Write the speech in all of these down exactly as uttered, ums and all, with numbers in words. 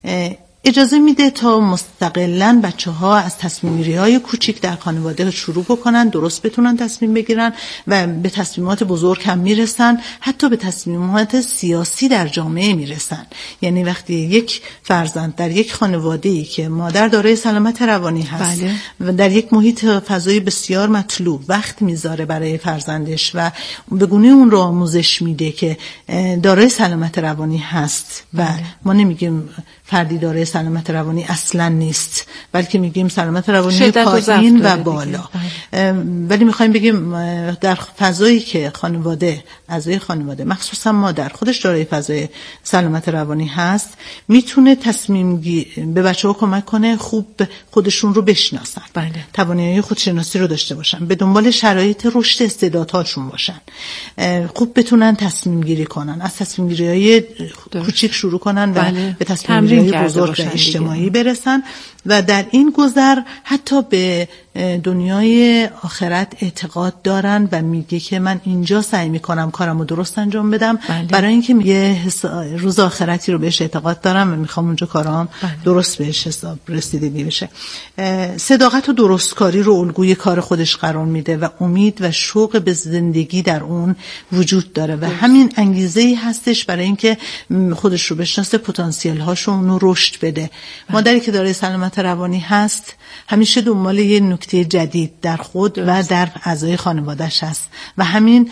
اجازه میده تا مستقلاً بچه‌ها از تصمیم‌گیری‌های کوچیک در خانواده شروع بکنن، درست بتونن تصمیم بگیرن و به تصمیمات بزرگ هم میرسن، حتی به تصمیمات سیاسی در جامعه میرسن. یعنی وقتی یک فرزند در یک خانواده‌ای که مادر دارای سلامت روانی هست بله. و در یک محیط فضایی بسیار مطلوب وقت میذاره برای فرزندش و به گونه اون رو آموزش میده که دارای سلامت روانی هست و بله. ما نمیگیم فردی دارای سلامت روانی اصلا نیست، بلکه میگیم سلامت روانی پایین و, و بالا. ولی میخوایم بگیم در فضایی که خانواده، اعضای خانواده مخصوصا مادر خودش دارای فضای سلامت روانی هست، میتونه تصمیم گیری به بچه‌ها کمک کنه خوب خودشون رو بشناسن. بله. توانایی خودشناسی رو داشته باشن، به دنبال شرایط رشد استعدادهاشون باشن، خوب بتونن تصمیم گیری کنن، از تصمیم گیری‌های کوچیک شروع کنن و بله. به تصمیم گیری بزرگ و اجتماعی برسن و در این گذر حتی به دنیای آخرت اعتقاد دارن و میگه که من اینجا سعی میکنم کارمو درست انجام بدم بله. برای اینکه یه روز آخرتی رو بهش اعتقاد دارم و میخوام اونجا کارام بله. درست بهش حساب رسیدگی بشه. صداقت و درستکاری رو الگوی کار خودش قرار میده و امید و شوق به زندگی در اون وجود داره و درست. همین انگیزه‌ای هستش برای اینکه خودش رو بشناسه، پتانسیل هاشو اونو رشد بده. بله. مادری که داره سلامت روانی هست همیشه دنبال یه نکته جدید در خود درست. و در اعضای خانواده‌اش هست و همین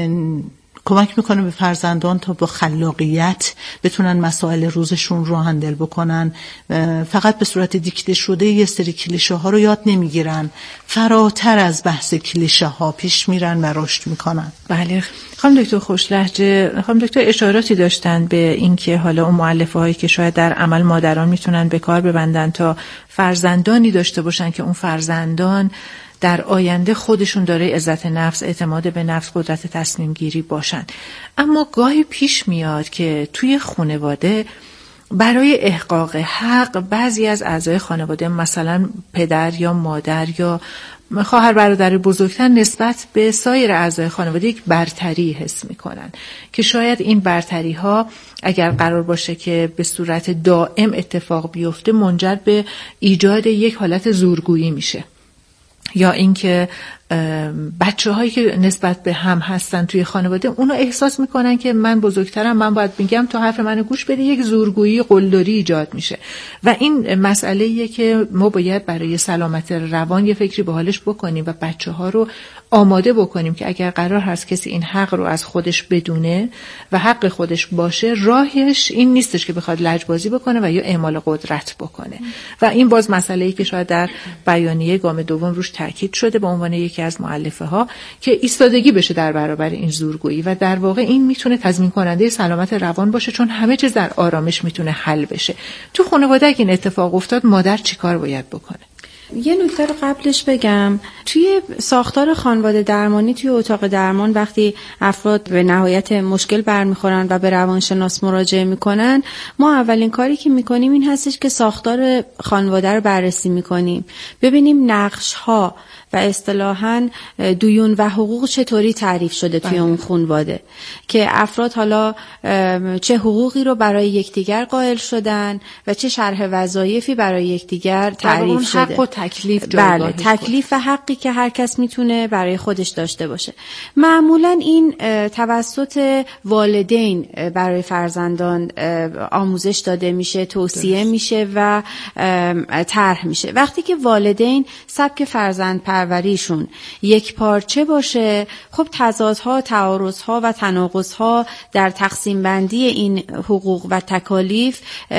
کمک میکنه به فرزندان تا با خلاقیت بتونن مسائل روزشون رو هندل بکنن. فقط به صورت دیکته شده یه سری کلیشه ها رو یاد نمیگیرن، فراتر از بحث کلیشه ها پیش میرن و رشد میکنن. بله. خانم دکتر خوشلهجه، خانم دکتر اشاراتی داشتن به اینکه حالا اون مؤلفه هایی که شاید در عمل مادران میتونن به کار ببندن تا فرزندانی داشته باشن که اون فرزندان در آینده خودشون داره عزت نفس، اعتماد به نفس، قدرت تصمیم گیری باشن. اما گاهی پیش میاد که توی خانواده برای احقاق حق بعضی از اعضای خانواده، مثلا پدر یا مادر یا خواهر برادر بزرگتر، نسبت به سایر اعضای خانواده یک برتری حس میکنن که شاید این برتری ها اگر قرار باشه که به صورت دائم اتفاق بیفته منجر به ایجاد یک حالت زورگویی میشه، یا اینکه بچه هایی که نسبت به هم هستن توی خانواده اونو احساس میکنن که من بزرگترم، من باید میگم تا حرف منو گوش بده، یک زورگویی قلدری ایجاد میشه و این مسئله‌ایه که ما باید برای سلامت روان یه فکری به حالش بکنیم و بچه ها رو آماده بکنیم که اگر قرار هست کسی این حق رو از خودش بدونه و حق خودش باشه، راهش این نیستش که بخواد لجبازی بکنه و یا اعمال قدرت بکنه و این باز مسئله‌ای که شاید در بیانیه گام دوم روش تاکید شده به عنوان یکی از مؤلفه ها که ایستادگی بشه در برابر این زورگویی و در واقع این میتونه تضمین کننده سلامت روان باشه، چون همه چیز در آرامش میتونه حل بشه. تو خانواده اگه این اتفاق افتاد مادر چیکار باید بکنه؟ یه نکته رو قبلش بگم، توی ساختار خانواده درمانی، توی اتاق درمان وقتی افراد به نهایت مشکل برمیخورن و به روانشناس مراجعه میکنن، ما اولین کاری که میکنیم این هستش که ساختار خانواده رو بررسی میکنیم، ببینیم نقش ها و اصطلاحاً دیون و حقوق چطوری تعریف شده توی اون خانواده، که افراد حالا چه حقوقی رو برای یکدیگر قائل شدن و چه شرح وظایفی برای یکدیگر تعریف شده. حق و تکلیف بله، تکلیف و حقی که هر کس میتونه برای خودش داشته باشه. معمولاً این توسط والدین برای فرزندان آموزش داده میشه، توصیه درست. میشه و طرح میشه. وقتی که والدین سبک فرزند پروریشون یک پارچه باشه، خب تضادها، تعارضها و تناقضها در تقسیم بندی این حقوق و تکالیف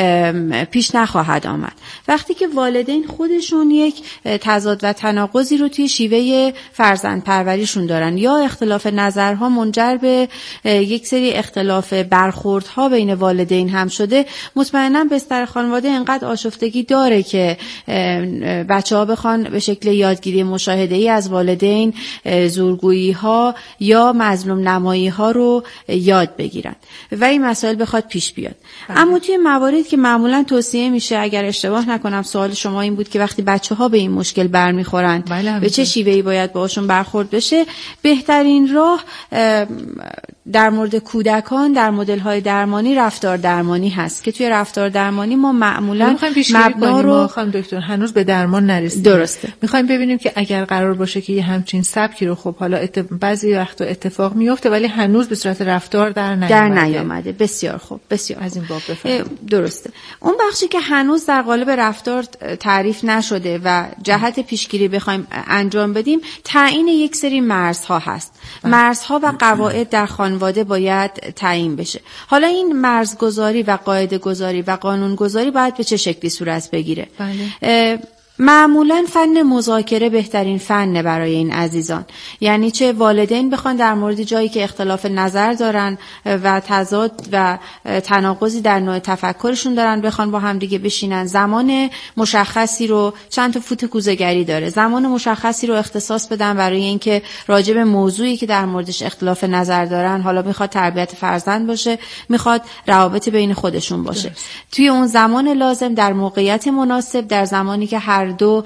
پیش نخواهد آمد. وقتی که والدین خودشون یک تضاد و تناقضی رو توی شیوه فرزند پروریشون دارن یا اختلاف نظرها منجر به یک سری اختلاف برخوردها بین والدین هم شده، مطمئنا بستر خانواده انقدر آشفتگی داره که بچه‌ها بخوان به شکل یادگیری مشاهده‌ای از والدین زورگویی ها یا مظلوم نمایی ها رو یاد بگیرن و این مسائل بخواد پیش بیاد. بله. اما توی مواردی که معمولا توصیه میشه، اگر اشتباه نکنم سوال شما این بود که وقتی بچه‌ها به این مشکل برمیخورن بله. به چه شیوهی باید باهاشون برخورد بشه، بهترین راه در مورد کودکان در مدل‌های درمانی رفتار درمانی هست که توی رفتار درمانی ما معمولاً مبنا رو می‌خوایم دکتر هنوز به درمان نرسیدیم. درسته. می‌خوایم ببینیم که اگر قرار باشه که یه همچین سبکی رو خب حالا ات... بعضی وقتا اتفاق میفته ولی هنوز به صورت رفتار در نیامده. در نیامده. بسیار خوب. بسیار از این باب بفرمایید. درسته. اون بخشی که هنوز در قالب رفتار تعریف نشده و جهت پیشگیری بخوایم انجام بدیم تعیین یک سری مرزها هست. مرزها و قواعد در خانواده باید تعیین بشه. حالا این مرزگذاری و قاعده گذاری و قانون گذاری باید به چه شکلی صورت بگیره؟ بله. معمولاً فن مذاکره بهترین فنه برای این عزیزان. یعنی چه والدین بخوان در مورد جایی که اختلاف نظر دارن و تضاد و تناقضی در نوع تفکرشون دارن بخوان با هم دیگه بشینن، زمان مشخصی رو، چند تا فوت کوزه‌گری داره، زمان مشخصی رو اختصاص بدن برای اینکه راجع به موضوعی که در موردش اختلاف نظر دارن، حالا میخواد تربیت فرزند باشه، میخواد روابط بین خودشون باشه، درست. توی اون زمان لازم در موقعیت مناسب، در زمانی که هر دو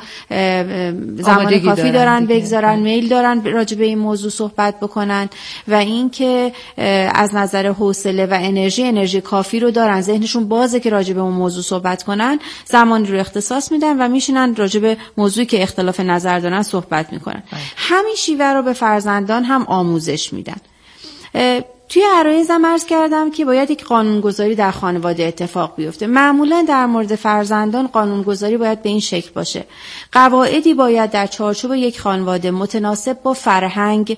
زمان کافی دارن بگذارن، میل دارن راجع به این موضوع صحبت بکنن و اینکه از نظر حوصله و انرژی انرژی کافی رو دارن، ذهنشون بازه که راجع به اون موضوع صحبت کنن، زمانی رو اختصاص میدن و میشینن راجع به موضوعی که اختلاف نظر دارن صحبت میکنن. همین شیوه رو به فرزندان هم آموزش میدن. توی عرایزم عرض کردم که باید یک قانونگذاری در خانواده اتفاق بیفته. معمولا در مورد فرزندان قانونگذاری باید به این شکل باشه. قواعدی باید در چارچوب یک خانواده متناسب با فرهنگ،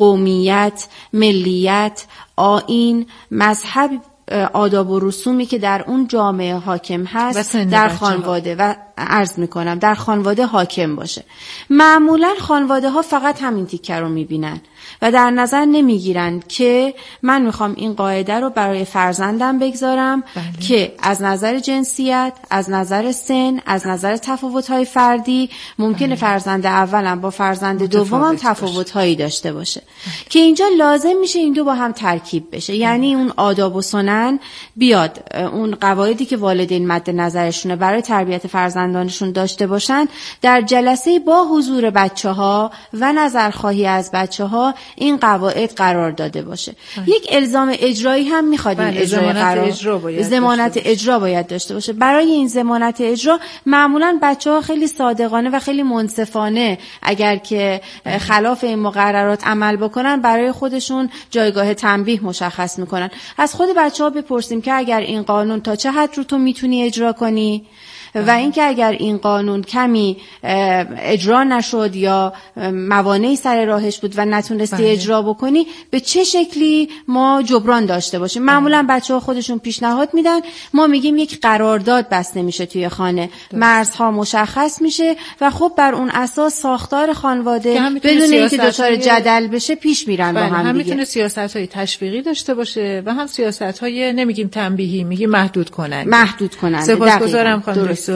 قومیت، ملیت، آیین، مذهب، آداب و رسومی که در اون جامعه حاکم هست در خانواده و عرض میکنم در خانواده حاکم باشه. معمولا خانواده ها فقط همین تیکه رو میبینن و در نظر نمیگیرن که من میخوام این قاعده رو برای فرزندم بگذارم، بله. که از نظر جنسیت، از نظر سن، از نظر تفاوت‌های فردی ممکنه بله. فرزند اولم با فرزند دومم تفاوت‌هایی داشته باشه، بله. که اینجا لازم میشه این دو با هم ترکیب بشه، بله. یعنی اون آداب و سنن بیاد، اون قواعدی که والدین مد نظرشونه برای تربیت فرزندانشون داشته باشن، در جلسه با حضور بچه‌ها و نظرخواهی از بچه‌ها این قواعد قرار داده باشه. بله. یک الزام اجرایی هم میخواد این اجرای قرار اجرا باید ضمانت اجرا باید داشته باشه. برای این ضمانت اجرا معمولا بچه‌ها خیلی صادقانه و خیلی منصفانه اگر که خلاف این مقررات عمل بکنن برای خودشون جایگاه تنبیه مشخص میکنن. از خود بچه‌ها بپرسیم که اگر این قانون تا چه حد رو تو میتونی اجرا کنی و اینکه اگر این قانون کمی اجرا نشد یا موانعی سر راهش بود و نتونستی بله. اجرا بکنی، به چه شکلی ما جبران داشته باشیم. بله. معمولا بچه‌ها خودشون پیشنهاد میدن، ما میگیم یک قرارداد بسته میشه توی خانه، مرزها مشخص میشه و خب بر اون اساس ساختار خانواده بدون اینکه دچار جدل بشه پیش میرن. بله. با هم, هم میتونه سیاست‌های تشویقی داشته باشه و هم سیاست‌های نمیگیم تنبیهی، میگیم محدود کننده. محدود کننده. سپاسگزارم خانم دکتر.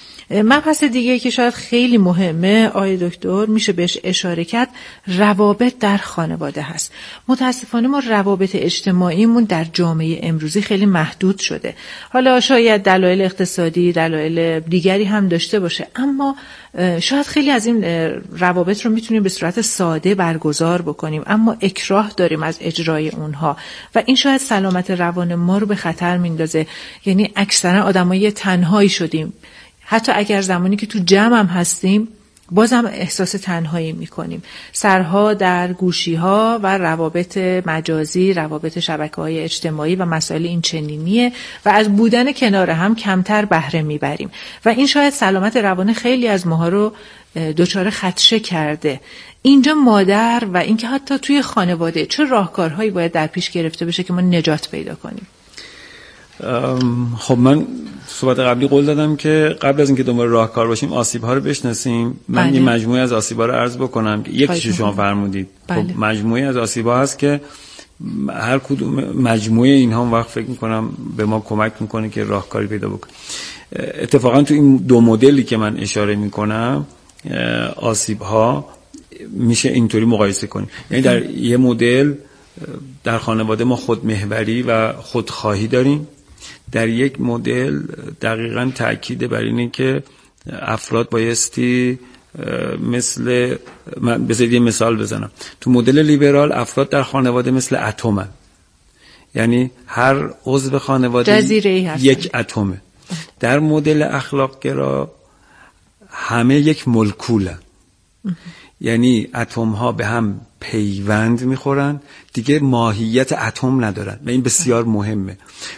مبحث دیگه که شاید خیلی مهمه آقای دکتر، میشه بهش اشاره کرد، روابط در خانواده هست. متاسفانه ما روابط اجتماعیمون در جامعه امروزی خیلی محدود شده. حالا شاید دلایل اقتصادی، دلایل دیگری هم داشته باشه، اما شاید خیلی از این روابط رو میتونیم به صورت ساده برگزار بکنیم، اما اکراه داریم از اجرای اونها و این شاید سلامت روان ما رو به خطر میندازه. یعنی اکثرا آدمای تنهایی شدیم، حتی اگر زمانی که تو جمع هم هستیم بازم احساس تنهایی میکنیم. سرها در گوشی‌ها و روابط مجازی، روابط شبکه‌های اجتماعی و مسائل این چنینیه و از بودن کنار هم کمتر بهره میبریم و این شاید سلامت روان خیلی از ماها رو دچار خدشه کرده. اینجا مادر و اینکه حتی توی خانواده چه راهکارهایی باید در پیش گرفته بشه که ما نجات پیدا کنیم؟ خب من صحبت قبلی قول دادم که قبل از اینکه دنبال راهکار باشیم آسیب‌ها رو بشناسیم. من بله. یه مجموعه از آسیب‌ها رو عرض بکنم که یکیشو شما فرمودید. بله. خب مجموعه از آسیب‌ها هست که هر کدوم مجموعه اینها وقت فکر می‌کنم به ما کمک می‌کنه که راهکاری پیدا بکنیم. اتفاقا تو این دو مدلی که من اشاره می‌کنم آسیب‌ها میشه اینطوری مقایسه کنیم. یعنی در یه مدل در خانواده ما خودمحوری و خودخواهی داریم، در یک مدل دقیقاً تأکید بر اینه که افراد بایستی مثل، بذارید یه مثال بزنم، تو مدل لیبرال افراد در خانواده مثل اتمن، یعنی هر عضو خانواده یک اتمه. در مدل اخلاق گرا همه یک مولکولن، یعنی اتم ها به هم پیوند میخورن، دیگه ماهیت اتم ندارن و این بسیار مهمه.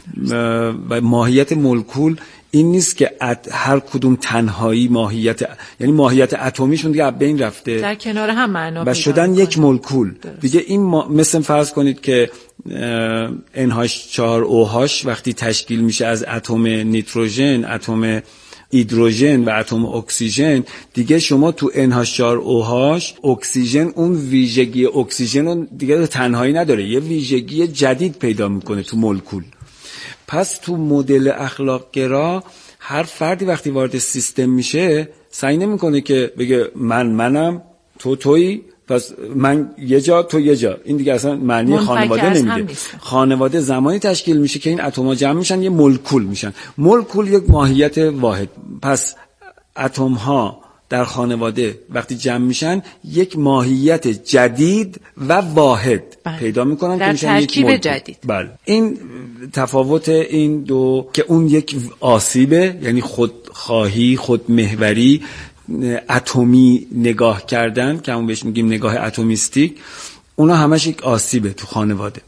و ماهیت مولکول این نیست که هر کدوم تنهایی ماهیت، یعنی ماهیت اتمیشون دیگه بین رفته، در کنار هم معنا پیدا و شدن یک مولکول دیگه. این ما... مثل فرض کنید که ان هاچ چهار او هاش وقتی تشکیل میشه از اتم نیتروژن، اتم هیدروژن و اتم اکسیژن، دیگه شما تو ان هاچ چهار او هاش اکسیژن اون ویژگی اکسیژن رو دیگه تنهایی نداره، یه ویژگی جدید پیدا میکنه تو مولکول. پس تو مدل اخلاق گرا هر فردی وقتی وارد سیستم میشه سعی نمیکنه که بگه من منم تو تویی، پس من یه جا تو یه جا. این دیگه اصلا معنی خانواده نمیده. خانواده زمانی تشکیل میشه که این اتم‌ها جمع میشن یه مولکول میشن. مولکول یک ماهیت واحد. پس اتم‌ها در خانواده وقتی جمع میشن یک ماهیت جدید و واحد بله. پیدا میکنن در که ترکیب جدید. بله. این تفاوت این دو که اون یک آسیبه، یعنی خودخواهی، خودمحوری، اتمی نگاه کردن که همون بهش میگیم نگاه اتمیستیک، اونا همش یک آسیبه تو خانواده.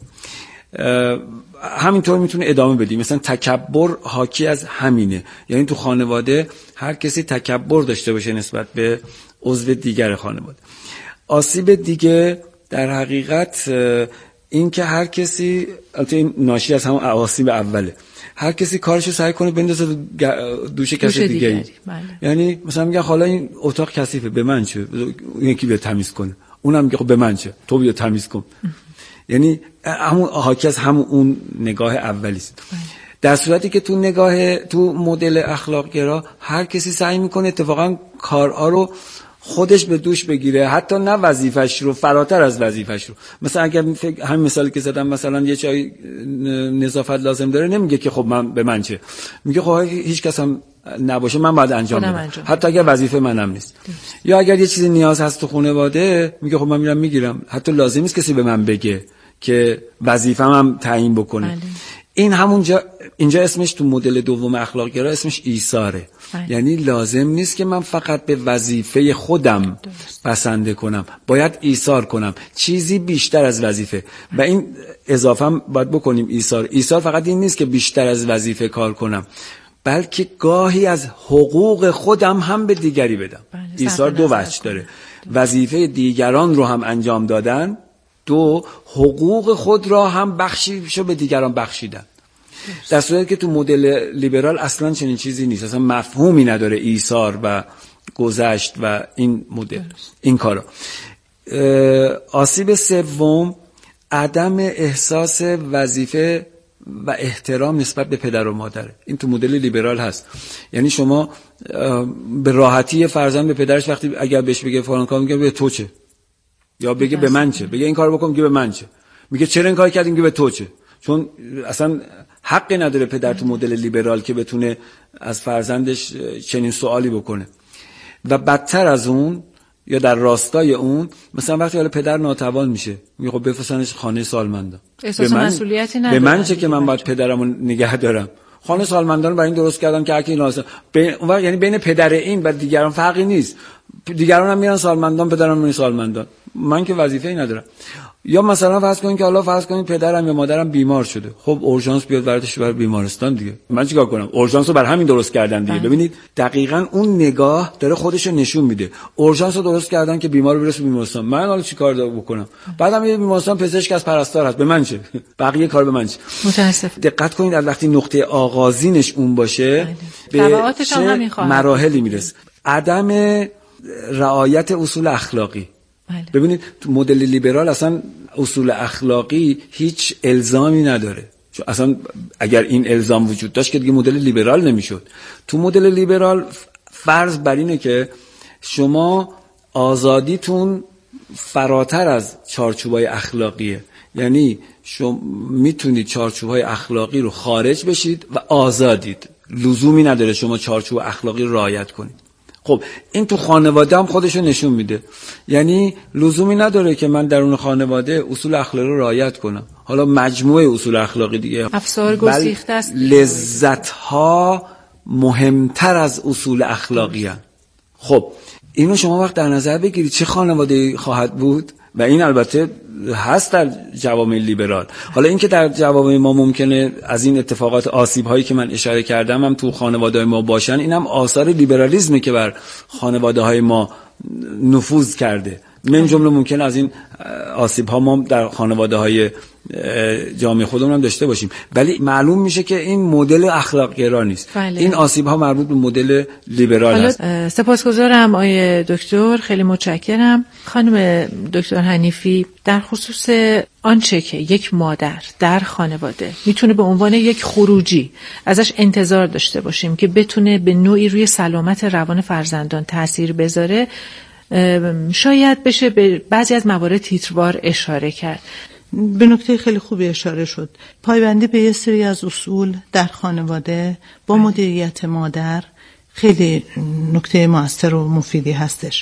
همینطور میتونه ادامه بدیم. مثلا تکبر حاکی از همینه، یعنی تو خانواده هر کسی تکبر داشته باشه نسبت به عضو دیگر خانواده. آسیب دیگه در حقیقت این که هر کسی، البته این ناشی از همون آسیب اوله، هر کسی کارشو سعی کنه بندازه دوش کسی دیگه. یعنی مثلا میگه حالا این اتاق کثیفه، به من چه؟ یکی بیا تمیز کنه. اونم میگه خب به من چه؟ تو بیا تمیز کن. یعنی همون حاکی از همون اون نگاه اولی است. در صورتی که تو نگاه تو مدل اخلاق گرا هر کسی سعی میکنه اتفاقا کارها رو خودش به دوش بگیره، حتی نه وظیفش رو، فراتر از وظیفش رو. مثلا اگر همین مثالی که زدم، مثلا یه چای نظافت لازم داره، نمیگه که خب من به من چه، میگه خب هیچ کس هم نباشه من باید انجام بدم، انجام. حتی اگر وظیفه منم نیست. یا اگر یه چیزی نیاز هست تو خانواده، میگه خب من میرم میگیرم، حتی لازم نیست کسی به من بگه که وظیفه‌م هم تعیین بکنه. بله. این همونجا اینجا اسمش تو مدل دوم اخلاق گرا اسمش ایثاره. بله. یعنی لازم نیست که من فقط به وظیفه خودم بسنده کنم، باید ایثار کنم، چیزی بیشتر از وظیفه. و این اضافه هم باید بکنیم. ایثار ایثار فقط این نیست که بیشتر از وظیفه کار کنم، بلکه گاهی از حقوق خودم هم به دیگری بدم. بله. ایثار دو وجه داره، وظیفه دیگران رو هم انجام دادن، دو حقوق خود را هم بخشیشو به دیگران بخشیدن. در صورتی که تو مدل لیبرال اصلا چنین چیزی نیست، اصلا مفهومی نداره ایثار و گذشت و این مدل این کارا. آسیب سوم عدم احساس وظیفه و احترام نسبت به پدر و مادره. این تو مدل لیبرال هست. یعنی شما به راحتی فرزند به پدرش وقتی اگر بهش بگه فلان کار، میگه به تو چه، یا بگه به من چه، بگه این کارو بکن، میگه به من چه، میگه چرا این کار کردی، میگه به تو چه. چون اصلا حقی نداره پدر تو مدل لیبرال که بتونه از فرزندش چنین سوالی بکنه. و بدتر از اون یا در راستای اون، مثلا وقتی حالا پدر ناتوان میشه، میگه خب بفرستنش خانه سالمندان، احساس مسئولیتی نداره، به من چه که من باید پدرمو نگه دارم. خانه سالمندان برای این درست کردن که هرکی ناز بین اون وقت، یعنی بین پدر این و دیگران فرقی نیست. دیگران هم میرن سالمندان، پدرم میرن سالمندان، من که وظیفه‌ای ندارم. یا مثلا فرض کنید که حالا فرض کنید پدرم یا مادرم بیمار شده، خب اورژانس بیاد بردش بر بیمارستان دیگه، من چیکار کنم؟ اورژانس رو بر همین درست کردن دیگه. ببینید دقیقاً اون نگاه داره خودش رو نشون میده. اورژانس رو درست کردن که بیمار رو برسه بیمارستان، من حالا چیکار دارم بکنم؟ بعدم یه بیمارستان پزشک از پرستار هست، به من چه؟ بقیه کار به من چه؟ متاسفم. دقت کنید از وقتی نقطه آغازینش اون باشه، به چه مراحلی میرسه. عدم رعایت اصول اخلاقی. بله. ببینید تو مدل لیبرال اصلا اصول اخلاقی هیچ الزامی نداره. چون اصلا اگر این الزام وجود داشت که دیگه مدل لیبرال نمیشد. تو مدل لیبرال فرض بر اینه که شما آزادیتون فراتر از چارچوبای اخلاقیه، یعنی شما میتونید چارچوبای اخلاقی رو خارج بشید و آزادید، لزومی نداره شما چارچوب اخلاقی رو رعایت کنید. خب این تو خانواده هم خودشو نشون میده، یعنی لزومی نداره که من درون خانواده اصول اخلاقی رو رعایت کنم. حالا مجموعه اصول اخلاقی دیگه، افسار گسیخته است، لذت ها مهمتر از اصول اخلاقی هستند. خب اینو شما وقت در نظر بگیرید چه خانواده‌ای خواهد بود، و این البته هست در جوامع لیبرال. حالا اینکه در جوامع ما ممکنه از این اتفاقات آسیب هایی که من اشاره کردم هم تو خانواده ما باشن، اینم آثار لیبرالیسمه که بر خانواده های ما نفوذ کرده. من جمله ممکنه از این آسیب ها ما در خانواده های جامعه خودمون هم داشته باشیم، ولی معلوم میشه که این مدل اخلاق گرا نیست. بله. این آسیب ها مربوط به مدل لیبرال هست. سپاسگزارم آقای دکتر، خیلی متشکرم. خانم دکتر حنیفی، در خصوص آنچه که یک مادر در خانواده میتونه به عنوان یک خروجی ازش انتظار داشته باشیم که بتونه به نوعی روی سلامت روان فرزندان تأثیر بذاره، شاید بشه به بعضی از موارد تیتروار اشاره کرد. به نکته خیلی خوبی اشاره شد. پایبندی به یه سری از اصول در خانواده با مدیریت مادر خیلی نکته موثر و مفیدی هستش.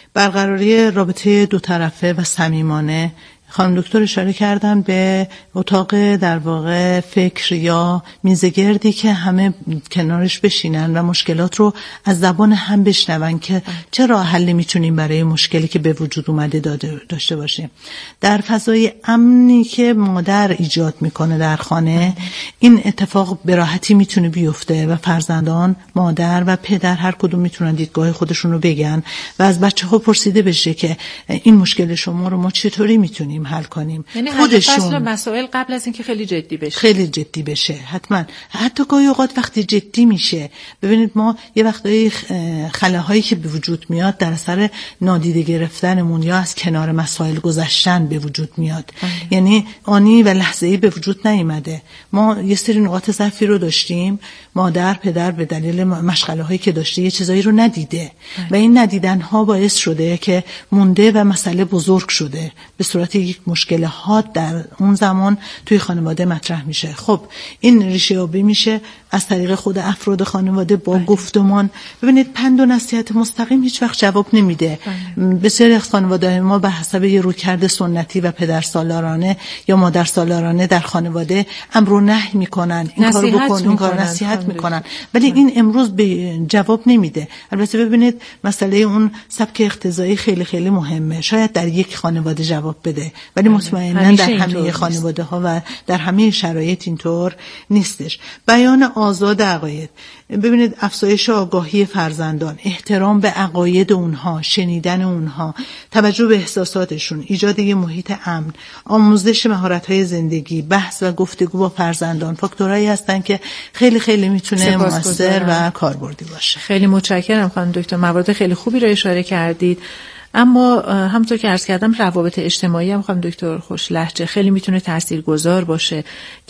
برقراری رابطه دو طرفه و صمیمانه. خانم دکتر اشاره کردن به اتاق در واقع فکر یا میزگردی که همه کنارش بشینن و مشکلات رو از زبان هم بشنون که چه راه حلی میتونیم برای مشکلی که به وجود اومده داده داشته باشیم. در فضای امنی که مادر ایجاد میکنه در خانه، این اتفاق به راحتی میتونه بیفته و فرزندان، مادر و پدر هر کدوم میتونن دیدگاه خودشون رو بگن و از بچه‌ها پرسیده بشه که این مشکل شما رو ما چطوری میتونیم حل کنیم. یعنی خودشون مسائل قبل از اینکه خیلی جدی بشه خیلی جدی بشه حتما. حتی گاهی اوقات وقتی جدی میشه، ببینید ما یه وقتایی خلاهایی که به وجود میاد در اثر نادیده گرفتنمون یا از کنار مسائل گذشتن به وجود میاد. اه. یعنی آنی و لحظه‌ای به وجود نیامده. ما یه سری نقاط ضعفی رو داشتیم، مادر پدر به دلیل مشغله‌هایی که داشته یه چیزایی رو ندیده اه. و این ندیدن‌ها باعث شده که مونده و مسئله بزرگ شده، به صورت یک مشکل حاد در اون زمان توی خانواده مطرح میشه. خب این ریشه یابی میشه از طریق خود افراد خانواده با بله. گفتمان. ببینید پند و نصیحت مستقیم هیچ وقت جواب نمیده. بله. بسیاری از خانواده ما به حسب یه رویکرد سنتی و پدر سالارانه یا مادر سالارانه در خانواده امر و نهی میکنن، این کارو بکن، این کارو نصیحت میکنن، ولی این امروز به جواب نمیده. البته ببینید مسئله اون سبک اقتضایی خیلی خیلی مهمه، شاید در یک خانواده جواب بده ولی مطمئنا در همه خانواده ها و در همه شرایط اینطور نیستش. بیان آزاد عقاید. ببینید افزایش آگاهی فرزندان، احترام به عقاید اونها، شنیدن اونها، توجه به احساساتشون، ایجاد یه محیط امن، آموزش مهارت‌های زندگی، بحث و گفتگو با فرزندان فاکتورایی هستن که خیلی خیلی میتونه مؤثر و کاربردی باشه. خیلی متشکرم خانم دکتر، موارد خیلی خوبی رو اشاره کردید. اما همونطور که عرض کردم روابط اجتماعی هم خانم دکتر خوشلهجه خیلی میتونه تاثیرگذار باشه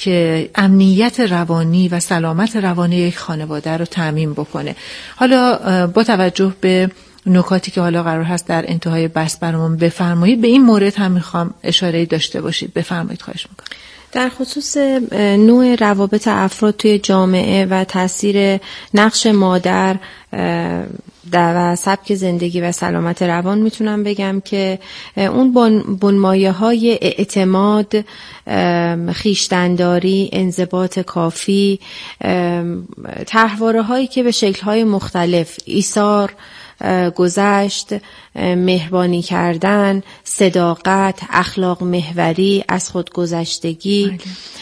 که امنیت روانی و سلامت روانی یک خانواده رو تضمین بکنه. حالا با توجه به نکاتی که حالا قرار هست در انتهای بحث برامون بفرمایید، به این مورد هم میخوام اشاره داشته باشید. بفرمایید، خواهش میکنم. در خصوص نوع روابط افراد توی جامعه و تاثیر نقش مادر در سبک زندگی و سلامت روان میتونم بگم که اون بنمایه های اعتماد، خویشتن‌داری، انضباط کافی، طرحواره هایی که به شکل های مختلف ایثار، گذشت، مهربانی کردن، صداقت، اخلاق محوری، از خودگذشتگی،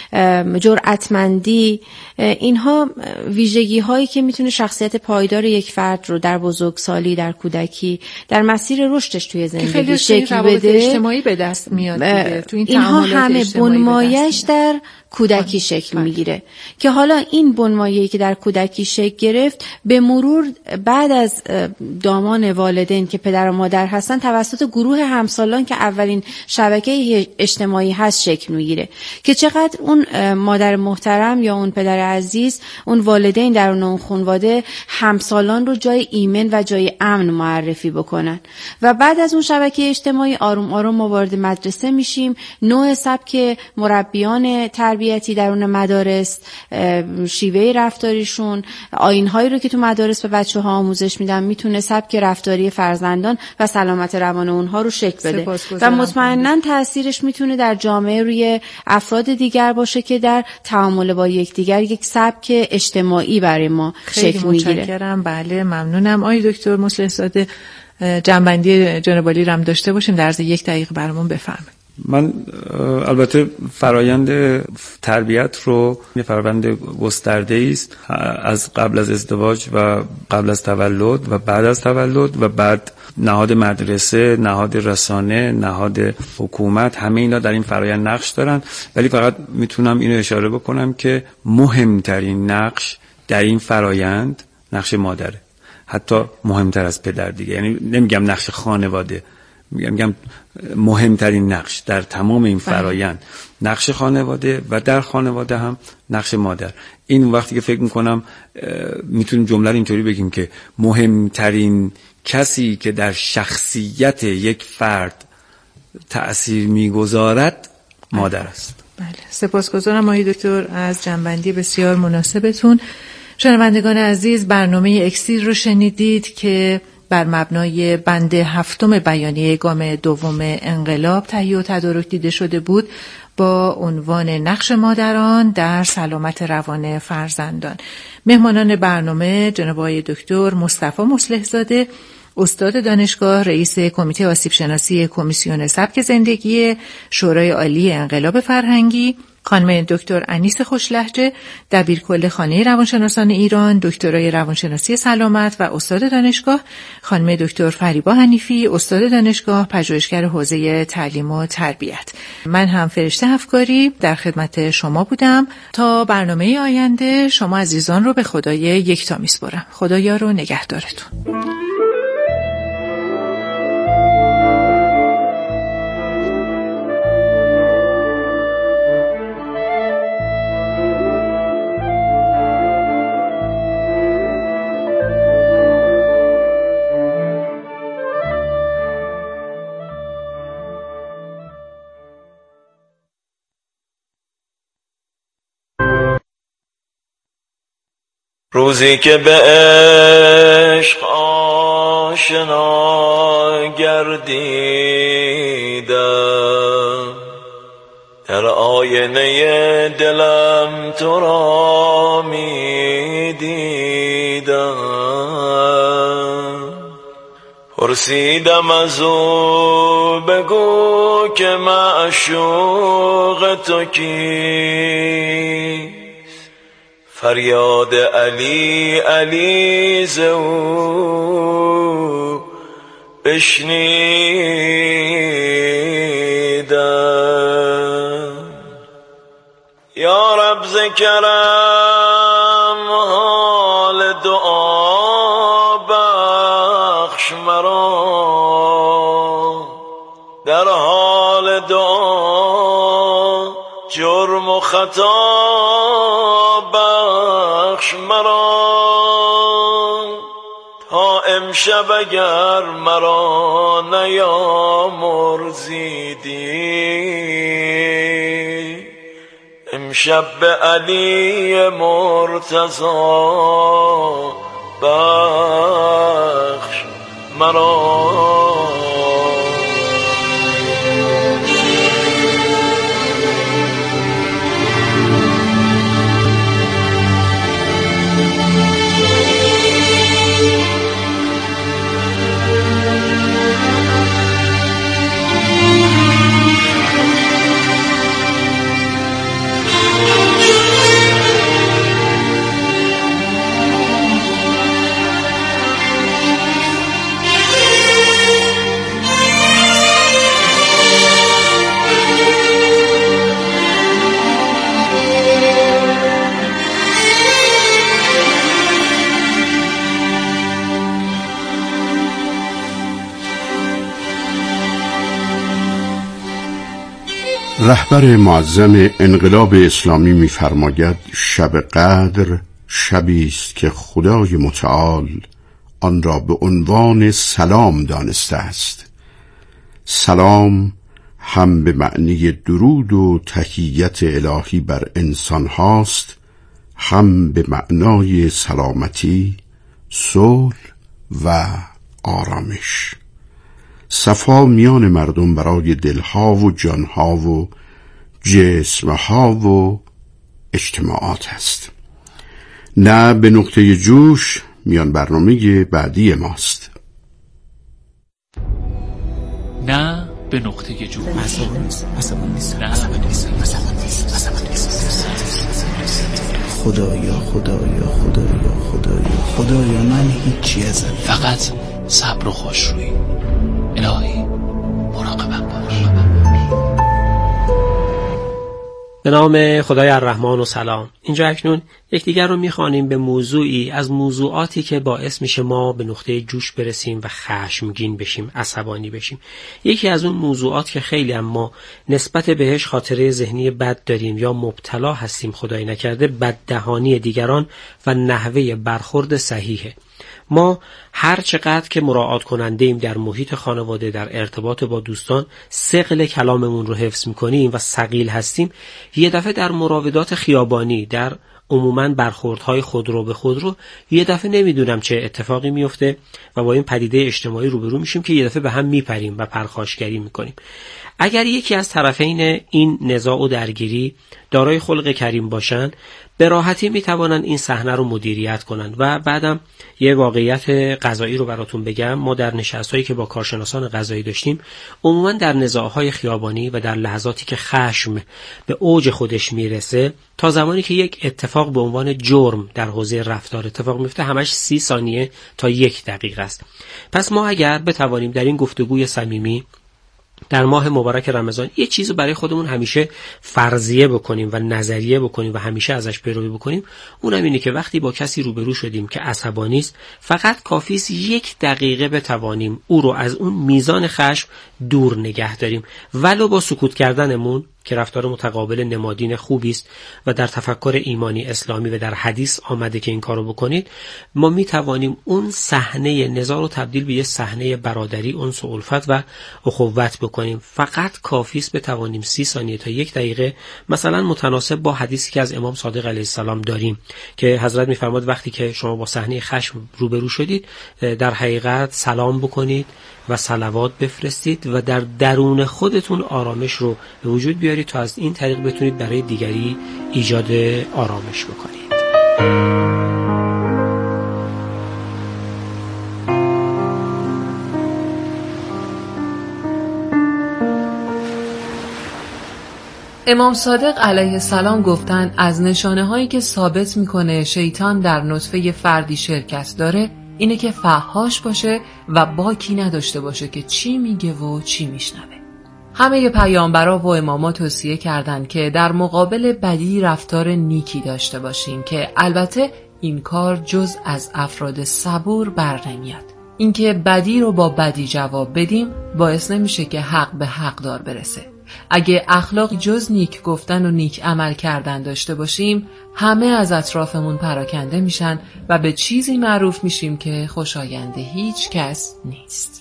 جرأتمندی، اینها ویژگی هایی که میتونه شخصیت پایدار یک فرد رو در بزرگسالی، در کودکی، در مسیر رشدش توی زندگی شکل بده. اجتماعی به دست میاد دیگه. تو این اینها همه بنمایش در کودکی شکل میگیره که حالا این بنمایه‌ای که در کودکی شکل گرفت به مرور بعد از دامان والدین که پدر و مادر هستن توسط گروه همسالان که اولین شبکه اجتماعی هست شکل میگیره که چقدر اون مادر محترم یا اون پدر عزیز، اون والدین در اون خانواده همسالان رو جای ایمن و جای امن معرفی بکنن و بعد از اون شبکه اجتماعی آروم آروم ما وارد مدرسه میشیم. نوع سبک مربیان تربیت تربیتی درون مدارس، شیوه رفتاریشون، آیین‌هایی رو که تو مدارس به بچه‌ها آموزش میدن میتونه سبک رفتاری فرزندان و سلامت روان اونها رو شکل بده و مطمئناً تاثیرش میتونه در جامعه روی افراد دیگر باشه که در تعامل با یکدیگر یک سبک اجتماعی برای ما شکل میگیره. خیلی متشکرم. بله ممنونم. آقای دکتر مصلح زاده جنبندی جناب عالی رو هم داشته باشیم در عرض یک دقیقه برامون بفرمایید. من البته فرایند تربیت رو یه فرایند گسترده است، از قبل از ازدواج و قبل از تولد و بعد از تولد و بعد نهاد مدرسه، نهاد رسانه، نهاد حکومت، همه اینا در این فرایند نقش دارن، ولی فقط میتونم اینو اشاره بکنم که مهمترین نقش در این فرایند نقش مادره، حتی مهمتر از پدر دیگه. یعنی نمیگم نقش خانواده، میگم میگم مهمترین نقش در تمام این فرایند نقش خانواده و در خانواده هم نقش مادر. این وقتی که فکر میکنم میتونیم جمله رو اینطوری بگیم که مهمترین کسی که در شخصیت یک فرد تأثیر میگذارد مادر است. بله، سپاسگزارم آقای دکتر از جنبندی بسیار مناسبتون. شنوندگان عزیز، برنامه اکسیر رو شنیدید که بر مبنای بند هفتم بیانیه گام دوم انقلاب تهیه و تدارک دیده شده بود با عنوان نقش مادران در سلامت روان فرزندان. مهمانان برنامه جناب آقای دکتر مصطفی مصلح زاده، استاد دانشگاه، رئیس کمیته آسیب شناسی کمیسیون سبک زندگی شورای عالی انقلاب فرهنگی، خانم دکتر انیس خوشلهجه، دبیرکل خانه روانشناسان ایران، دکترای روانشناسی سلامت و استاد دانشگاه، خانم دکتر فریبا حنیفی، استاد دانشگاه، پژوهشگر حوزه تعلیم و تربیت. من هم فرشته افکاری در خدمت شما بودم. تا برنامه آینده شما عزیزان رو به خدای یکتا میسپارم. خدایا رو نگهدارتون. روزی که به عشق آشنا گردیدم، در آینه دلم تو را می دیدم. پرسیدم از او بگو که معشوق تو کی؟ فریاد علی علی ز او بشنیدم. یا رب ز کرم حال دعا بخش مرا، در حال دعا جرم و خطا مرا. تا امشب اگر مرا نیامرزیدی، امشب به علی مرتضی بخش مرا. رهبر معظم انقلاب اسلامی می‌فرماید شب قدر شبی است که خدای متعال آن را به عنوان سلام دانسته است. سلام هم به معنی درود و تحیت الهی بر انسان هاست، هم به معنای سلامتی، صلح و آرامش. صفا میان مردم برای دلها و جانها و جسمها و اجتماعات است. نه به نقطه جوش میان برنامه بعدی ماست. نه به نقطه جوش. خدایا خدایا خدایا خدایا خدایا من هیچی ازم، فقط صبر و خوشرویی. الهی مراقبم باش. به نام خدای الرحمن و سلام. اینجا اکنون یکدیگر رو میخوانیم به موضوعی از موضوعاتی که باعث میشه ما به نقطه جوش برسیم و خشمگین بشیم، عصبانی بشیم. یکی از اون موضوعات که خیلی هم ما نسبت بهش خاطره ذهنی بد داریم یا مبتلا هستیم خدای نکرده، بددهانی دیگران و نحوه برخورد صحیحه. ما هر چقدر که مراعات کننده ایم در محیط خانواده، در ارتباط با دوستان، ثقل کلاممون رو حفظ میکنیم و ثقیل هستیم، یه دفعه در مراودات خیابانی، در عموماً برخوردهای خودرو به خودرو، یه دفعه نمیدونم چه اتفاقی میفته و با این پدیده اجتماعی روبرو میشیم که یه دفعه به هم میپریم و پرخاشگری میکنیم. اگر یکی از طرفین این نزاع و درگیری دارای خلق کریم باشن، به راحتی میتوانن این صحنه رو مدیریت کنن. و بعدم یه واقعیت قضایی رو براتون بگم. ما در نشستایی که با کارشناسان قضایی داشتیم، عموما در نزاعهای خیابانی و در لحظاتی که خشم به اوج خودش میرسه، تا زمانی که یک اتفاق به عنوان جرم در حوزه رفتار اتفاق میفته، همش سی ثانیه تا یک دقیقه است. پس ما اگر بتوانیم در این گفتگوی صمیمی در ماه مبارک رمضان یه چیزو برای خودمون همیشه فرضیه بکنیم و نظریه بکنیم و همیشه ازش پیروی بکنیم، اونم اینه که وقتی با کسی روبرو شدیم که عصبانی است، فقط کافی است یک دقیقه بتوانیم او رو از اون میزان خشم دور نگه داریم، ولو با سکوت کردنمون که رفتار متقابل نمادین خوبی است و در تفکر ایمانی اسلامی و در حدیث آمده که این کارو بکنید، ما می توانیم اون صحنه نزاع رو تبدیل به یه صحنه برادری، انس و الفت و اخوت بکنیم. فقط کافی است بتوانیم سی ثانیه تا یک دقیقه، مثلا متناسب با حدیثی که از امام صادق علیه السلام داریم که حضرت می‌فرماد وقتی که شما با صحنه خشم روبرو شدید، در حقیقت سلام بکنید و صلوات بفرستید و در درون خودتون آرامش رو به وجود بیارید تا از این طریق بتونید برای دیگری ایجاد آرامش بکنید. امام صادق علیه السلام گفتن از نشانه هایی که ثابت میکنه شیطان در نطفه فردی شرکت داره اینه که فحاش باشه و باکی نداشته باشه که چی میگه و چی میشنوه. همه پیامبرا و اماما توصیه کردن که در مقابل بدی رفتار نیکی داشته باشیم که البته این کار جز از افراد صبور بر نمیاد. اینکه بدی رو با بدی جواب بدیم باعث نمیشه که حق به حق دار برسه. اگه اخلاق جز نیک گفتن و نیک عمل کردن داشته باشیم، همه از اطرافمون پراکنده میشن و به چیزی معروف میشیم که خوشایند هیچ کس نیست.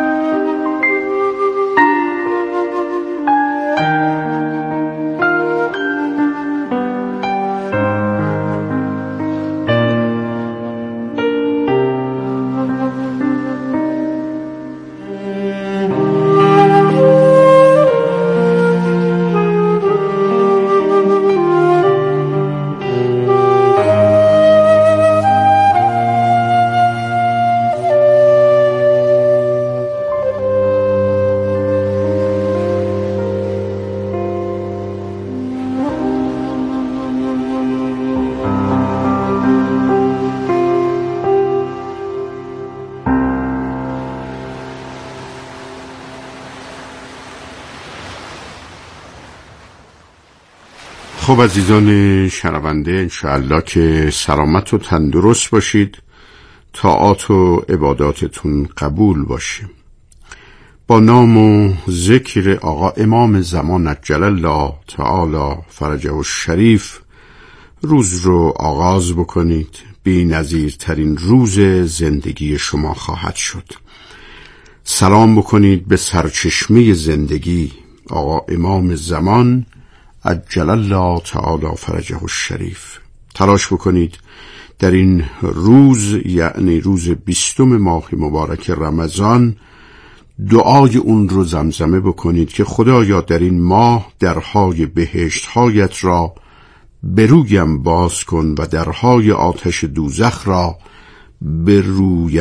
خب عزیزان شنونده، انشاءالله که سلامت و تندرست باشید، طاعات و عباداتتون قبول باشه. با نام و ذکر آقا امام زمان عجل الله تعالی فرجه و شریف روز رو آغاز بکنید. بی نظیرترین روز زندگی شما خواهد شد. سلام بکنید به سرچشمه زندگی، آقا امام زمان عجل الله تعالی فرجه الشریف. تلاش بکنید در این روز، یعنی روز بیستم ماه مبارک رمضان، دعای اون رو زمزمه بکنید که خدایا در این ماه درهای بهشت هایت را به رویم باز کن و درهای آتش دوزخ را به روی